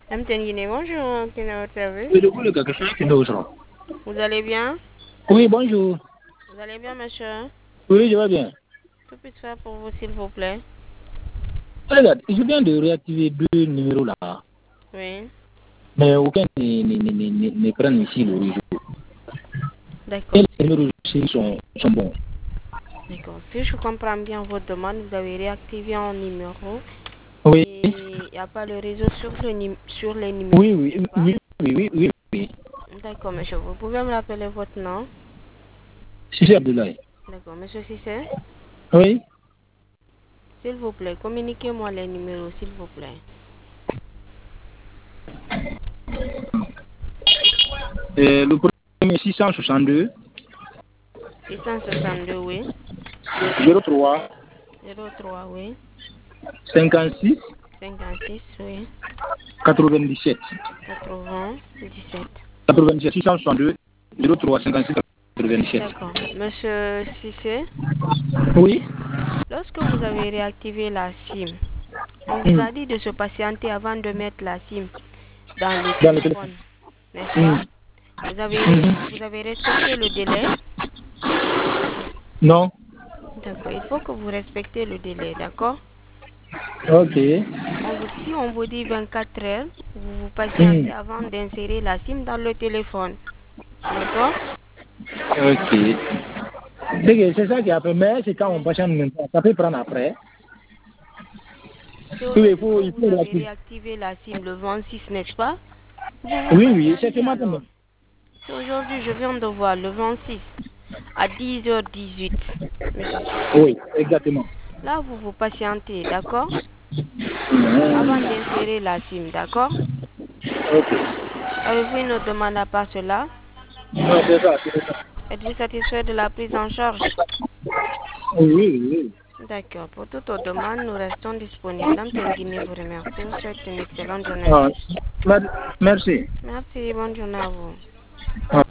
Guinée, bonjour, quel est votre service? Oui, le gars, que d'autre? Vous allez bien? Oui, bonjour. Vous allez bien, monsieur? Oui, je vais bien. Que puis-je faire pour vous, s'il vous plaît? Regarde, je viens de réactiver deux numéros là, Oui, mais aucun ne prend ici le réseau. d'accord. Et les numéros ici sont bons. D'accord. Si je comprends bien votre demande, vous avez réactivé un numéro Oui, et il n'y a pas le réseau sur les numéros, oui, oui, n'est-ce pas? oui, oui, oui, oui, oui. D'accord, monsieur. Vous pouvez me rappeler votre nom? C'est Abdoulaye. D'accord, monsieur Cissé? Oui. S'il vous plaît, communiquez-moi les numéros, s'il vous plaît. Le premier 662 662, oui. 03 03, oui. 56 56, oui. 97. 97. 97 662 03 56 97. D'accord. Monsieur Cissé, Oui. lorsque vous avez réactivé la SIM, on vous Hmm. a dit de se patienter avant de mettre la SIM dans le Dans le téléphone. téléphone, n'est-ce Hmm. pas? Vous Mhm. avez respecté le délai? Non. D'accord. Il faut que vous respectez le délai, d'accord? Ok. Si on vous dit 24 heures, vous vous patientez Hmm. avant d'insérer la SIM dans le téléphone. D'accord? Ok. C'est ça qui a fait, mais c'est quand on patiente maintenant. Ça peut prendre après. C'est Oui, aujourd'hui que il vous faut avez réactiver. réactivé la SIM le 26, n'est-ce pas? Vous vous Oui, oui, c'est ce patientez matin alors. même. C'est aujourd'hui, je viens de voir le 26 à 10h18, monsieur Cissé. Oui, exactement. Là, vous vous patientez, d'accord? Avant Hmm. d'insérer la SIM, d'accord? Ok. Avez-vous une autre demande à part cela? Non, c'est ça, c'est ça. Êtes-vous satisfait de la prise en charge? Oui, oui. D'accord. Pour toute autre demande, nous restons disponibles. L'antenne Guinée vous remercie. Je vous souhaite une excellente journée à Ah, tous. merci. Merci. Bonne journée à vous. Ah.